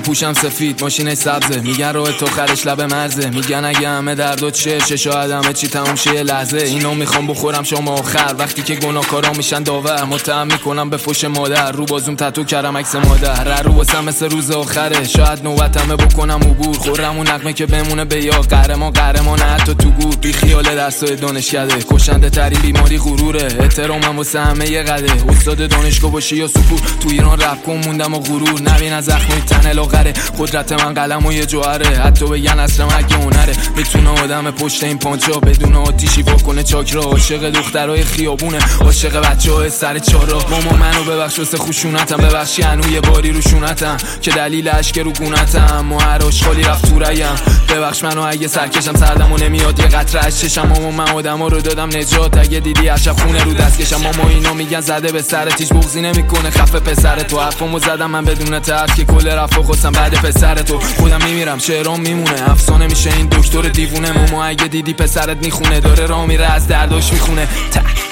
پوشم سفید ماشین سبزه، میگن راه تو خرش لب مرزه، میگن اگه همه دردت چه شاید همه چی تموم شه یه لحظه. اینو میخوام بخورم شام آخر وقتی که گناهکارا میشن داور، متهم میکنم به فوش مادر، رو بازوم تتو کردم عکس مادر، رو واسم مثل روز آخره، شاید نوبتمه بکنم عبور، خورم اون نغمه که بمونه به یاد، قهرمان حتی تو گور، بی خیال دستای دانشکده، کشنده ترین بیماری غروره، احترامم واسه همه یه قده، استاد دانشگاه باشی یا سکور، تو ایران رپ کن موندم و غرور، نبین از زخمی تن لاغره، قدرت من قلم و یه جوهره، حتی بگن اصلا مگه هنره، میتونه آدم پشت این پانچا بدون آتیشی بکنه چاکرا، عاشق دخترای خیابونه، عاشق بچه‌های سر چهارراه، ماما منو ببخش واسه خوشونتم، ببخشی هنوز یه باری روشونتم که دلیل اشک رو گونتم، مو هر آشغالی رفت تو ریم، ببخش منو اگه سرکشم سردم و نمیاد یه قطره از چشم، ماما من آدما رو دادم نجات، اگه دیدی عشق خونه رو دستکشم، ماما اینا میگن زده به سرت هیچ بغضی نمیکنه، خفه پسر تو، حرفمو زدم من بدون ترس که کل رفا خواستم بعد پسر تو، خودم میمیرم شعرام میمونه، افسانه میشه این دکتر دیوونه، ماما اگه دیدی پسرت میخونه، داره راه میره از درداش میخونه.